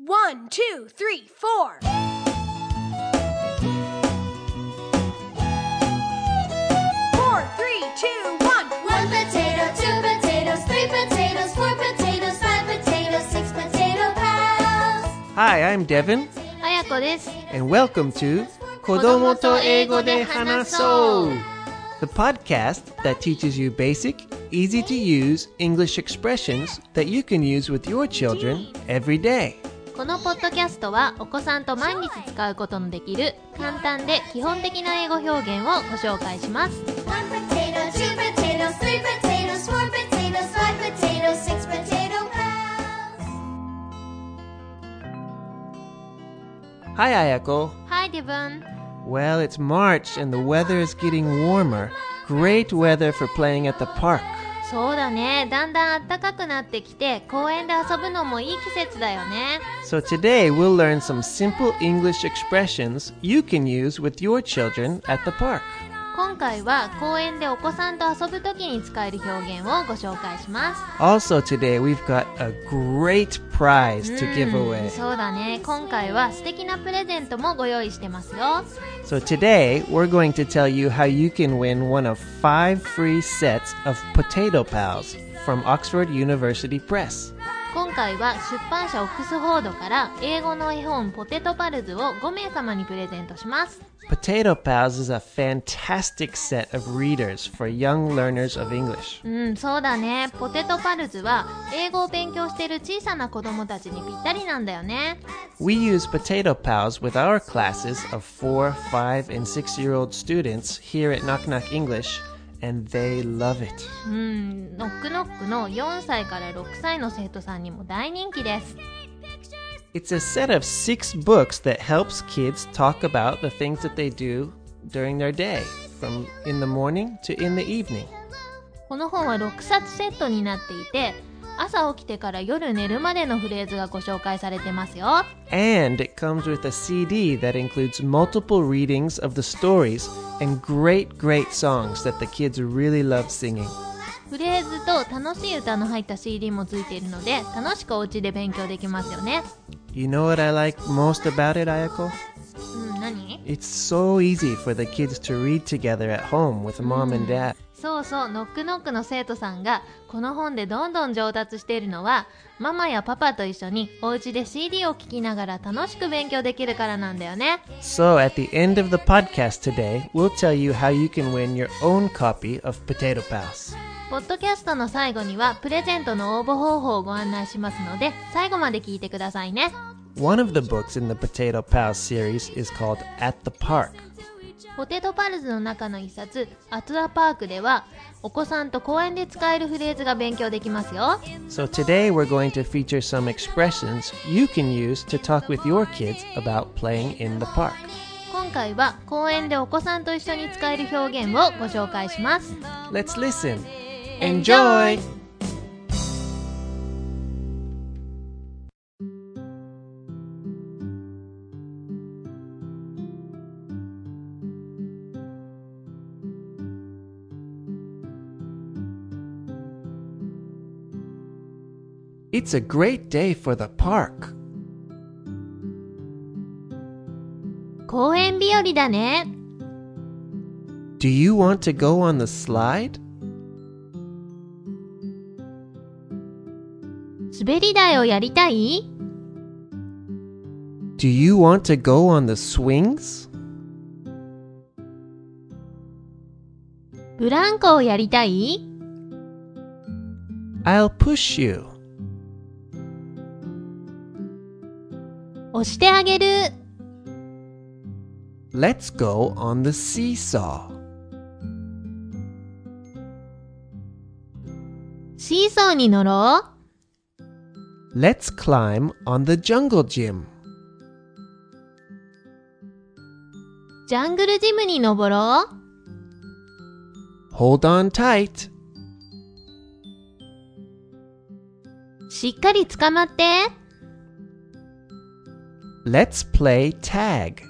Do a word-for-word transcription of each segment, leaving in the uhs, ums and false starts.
One, two, three, four. Four, three, two, one. One potato, two potatoes, three potatoes, four potatoes, five potatoes, six potato pals. Hi, I'm Devin, あやこです。 and welcome to 子供と英語で話そう the podcast that teaches you basic, easy-to-use English expressions that you can use with your children every day. このポッドキャストはお子さんと毎日使うことのできる簡単で基本的な英語表現をご紹介します。 One potato, two potatoes, three potatoes, four potatoes, five potatoes, six potato pals. Hi, Ayako. Hi, Devin. Well, it's March and the weather is getting warmer. Great weather for playing at the park. そうだね。だんだん暖かくなってきて公園で遊ぶのもいい季節だよね。 So today we'll learn some simple English expressions you can use with your children at the park. 今回は公園でお子さんと遊ぶときに使える表現をご紹介します。 Also today we've got a great prize to give うん away. そうだね。今回は素敵なプレゼントもご用意してますよ。 So today we're going to tell you how you can win one of five free sets of Potato Pals from Oxford University Press. 今回は出版社オックスフォードから英語の絵本ポテトパルズをご名様にプレゼントします。 Potato Pals is a fantastic set of readers for young learners of English. うん、そうだね。ポテトパルズは英語を勉強している小さな子供たちにぴったりなんだよね。 We use Potato Pals with our classes of four, five, and six-year-old students here at Knock Knock English, and they love it. うん、ノックノックのよんさいからろくさいの生徒さんにも大人気です。 It's a set of six books that helps kids talk about the things that they do during their day, from in the morning to in the evening. この本はろくさつセットになっていて、朝起きてから夜寝るまでのフレーズがご紹介されてますよ。 And it comes with a C D that includes multiple readings of the stories and great, great songs that the kids really love singing. フレーズと楽しい歌の入った シーディー もついているので、楽しくお家で勉強できますよね。 You know what I like most about it, Ayako? うん、何？ It's so easy for the kids to read together at home with mom and dad. そうそう、ノックノックの生徒さんがこの本でどんどん上達しているのは、ママやパパと一緒にお家で シーディー を聴きながら楽しく勉強できるからなんだよね。 So at the end of the podcast today, we'll tell you how you can win your own copy of Potato Pals. ポッドキャストの最後にはプレゼントの応募方法をご案内しますので、最後まで聞いてくださいね。 One of the books in the Potato Pals series is called At the Park. ポテトパルズの中の一冊、アトゥアパークでは、お子さんと公園で使えるフレーズが勉強できますよ。 So today we're going to feature some expressions you can use to talk with your kids about playing in the park. 今回は公園でお子さんと一緒に使える表現をご紹介します。 Let's listen. Enjoy! It's a great day for the park. 公園日和だね。 Do you want to go on the slide? 滑り台をやりたい？ Do you want to go on the swings? ブランコをやりたい？ I'll push you. 押してあげる。 Let's go on the seesaw. シーソーに乗ろう。 Let's climb on the jungle gym. ジャングルジムに登ろう。 Hold on tight. しっかりつかまって。 Let's play tag.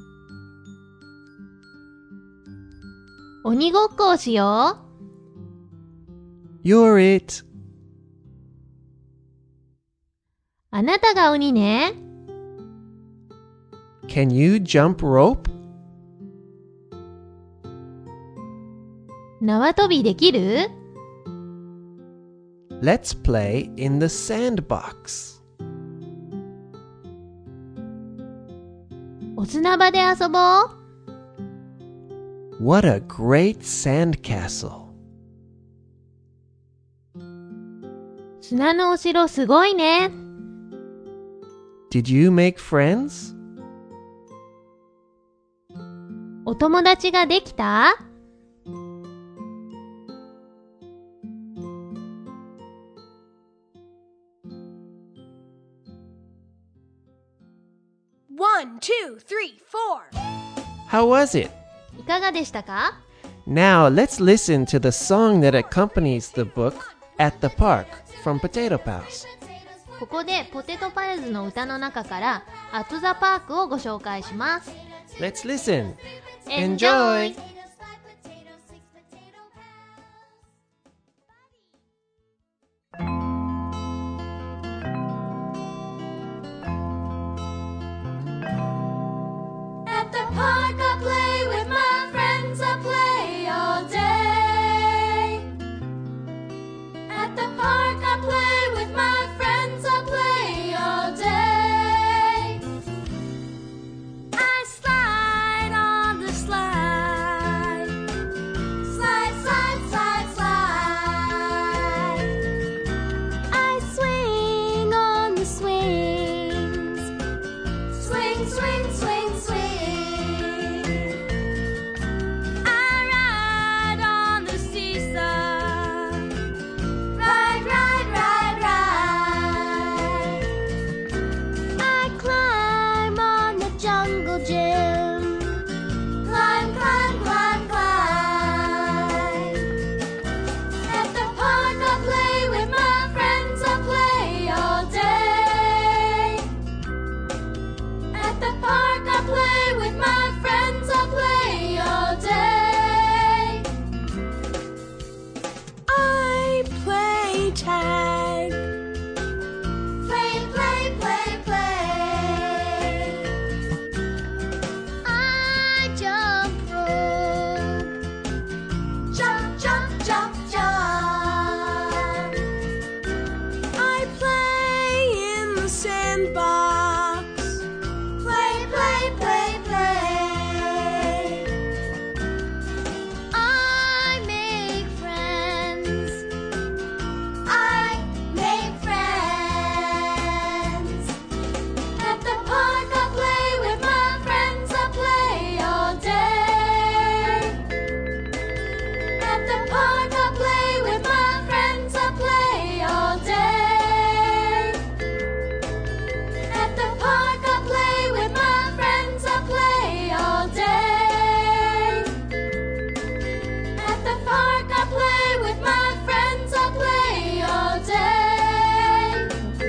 鬼ごっこをしよう。 You're it. あなたが鬼ね。 Can you jump rope? 縄跳びできる？ Let's play in the sandbox. お砂場で遊ぼう。 What a great sandcastle. 砂のお城すごいね。 Did you make friends? お友達ができた？ One, two, three, four. How was it? いかがでしたか？ Now let's listen to the song that accompanies the book At the Park from Potato Pals. ここでポテトパルズの歌の中から「At the Park」をご紹介します。 Let's listen. Enjoy! At the park I play with my friends, I play all day. At the park I play with my friends, I play all day. I slide on the slide. Slide, slide, slide, slide. I swing on the swings. Swing, swing, swing, swing. I ride on the seesaw. Ride, ride, ride, ride. I climb on the jungle gym. Climb, climb, climb, climb. At the park I play with my friends, I play all day. At the park I play with my friends, I play all day. I play tag. Play, play, play, play. I jump rope. Jump, jump, jump, jump. I play in the sandbox. Play, play, play, play. I make friends. I make friends. At the park I play with my friends, I play all day. At the park I play with my friends, I play all day. At the park I play with my friends, I play all day. At the park I play with my friends, I play all day.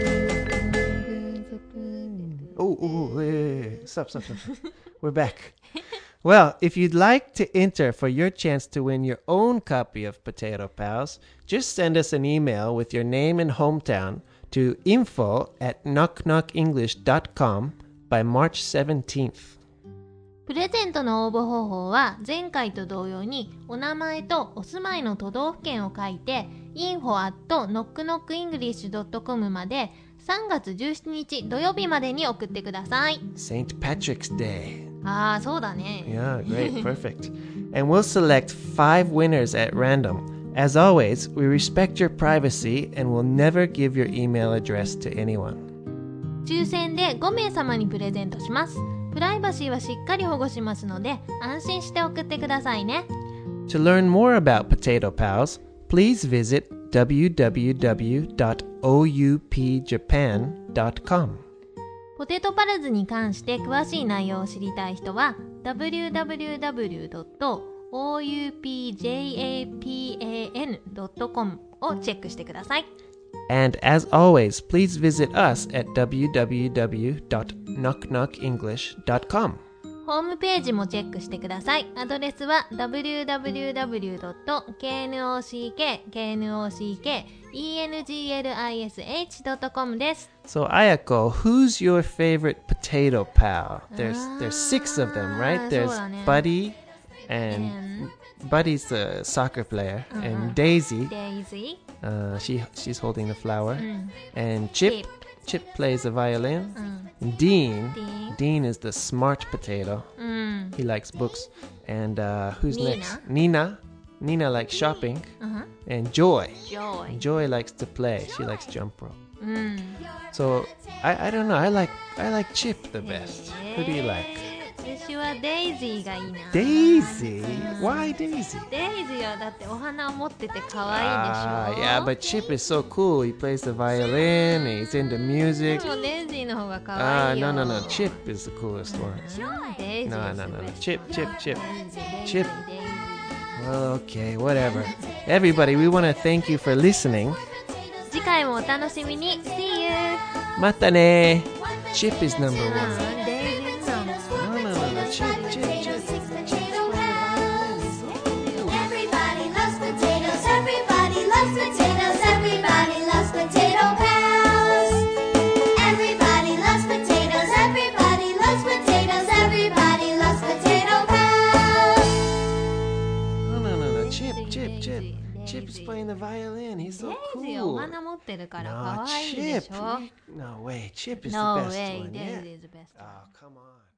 Oh, oh, wait, wait, wait. Stop, stop, stop. We're back. Well, if you'd like to enter for your chance to win your own copy of Potato Pals, just send us an email with your name and hometown to info at knockknockenglish dot com by March seventeenth. プレゼントの応募方法は前回と同様にお名前とお住まいの都道府県を書いて インフォ アット ノックノックイングリッシュ ドット コム までさんがつじゅうしちにち土曜日までに送ってください。 Saint Patrick's Day. ああ、そうだね。 Yeah, great, perfect. And we'll select five winners at random. As always, we respect your privacy and will never give your email address to anyone. 抽選でごめいさまにプレゼントします。プライバシーはしっかり保護しますので安心して送ってくださいね。 To learn more about Potato Pals, please visit w w w dot o u p japan dot com. ポテトパルズに関して詳しい内容を知りたい人は ダブリューダブリューダブリュードットオーユーピージェイエーピーエーエヌドットコム をチェックしてください。 And as always, please visit us at w w w dot knock knock english dot com. ホームページもチェックしてください。アドレスは ダブリューダブリューダブリュードットケーエヌオーシーケーケーエヌオーシーケーイーエヌジーエルアイエスエイチドットコム です。 So, Ayako, who's your favorite potato pal? There's there's six of them, right? Ah, There's そうだね。 Buddy, and And- Buddy's the soccer player, and Daisy, Daisy, uh, she she's holding the flower, うん and Chip, Chip Chip plays the violin. うん Dean, Dean Dean is the smart potato. うん He likes books. And uh, who's Nina. next? Nina. Nina likes shopping. うん And Joy. Joy Joy likes to play. She likes jump rope. うん So I, I don't know. I like I like Chip the best. Who do you like? 私はデイジーがいいな。 Daisy. Why Daisy? デイジーはだってお花を持ってて可 Ah, 愛いでしょ。 yeah, but Chip is so cool. He plays the violin. He's into music. でもデイジーの方が可 Ah, 愛いよ。 no, no, no. Chip is the coolest one. うんデイジー No, です no, no, no. ベスト Chip, Chip, Chip. デイジー Chip. デイジー Well, okay, whatever. Everybody, we want to thank you for listening. 次回もお楽しみに。See you! Matane. Chip is number う one. んデイジーさん No, no, no, no. Chip, Chip, Chip. Everybody loves potatoes. Everybody loves potatoes. Everybody loves potato pals. Everybody loves potatoes. Everybody loves potatoes. Everybody loves potato pals. No, no, no, no. Chip, Daisy, Chip, Chip. Daisy, Chip's Daisy. playing the violin. He's デ so イジーお cool. 花持ってるから No, 可愛いで Chip. しょ。 No way. Chip is No the best way, one. Daisy Yeah. is the best. Oh, come on.